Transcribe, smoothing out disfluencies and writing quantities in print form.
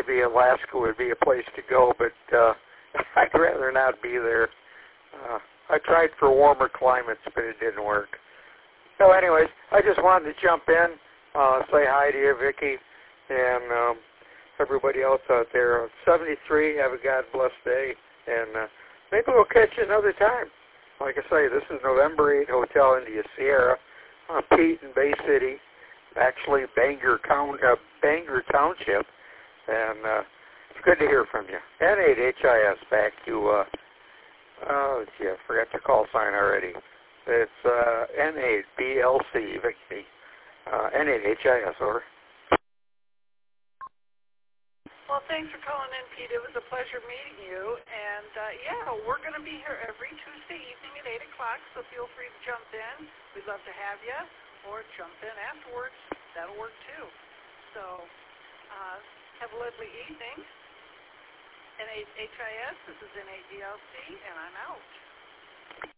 maybe Alaska would be a place to go, but I'd rather not be there. I tried for warmer climates, but it didn't work. So anyways, I just wanted to jump in, say hi to you, Vicki, and everybody else out there. 73, have a God-blessed day, and maybe we'll catch you another time. Like I say, this is November 8, Hotel India Sierra, Pete in Bay City, actually Bangor Township, and it's good to hear from you. N8HIS, back to, let's see, I forgot your call sign already. It's N8BLC, Vicki. N8HIS, over. Well, thanks for calling in, Pete. It was a pleasure meeting you. And, yeah, we're going to be here every Tuesday evening at 8 o'clock, so feel free to jump in. We'd love to have you, or jump in afterwards. That'll work, too. So have a lovely evening. N8HIS, this is N8DLC, and I'm out.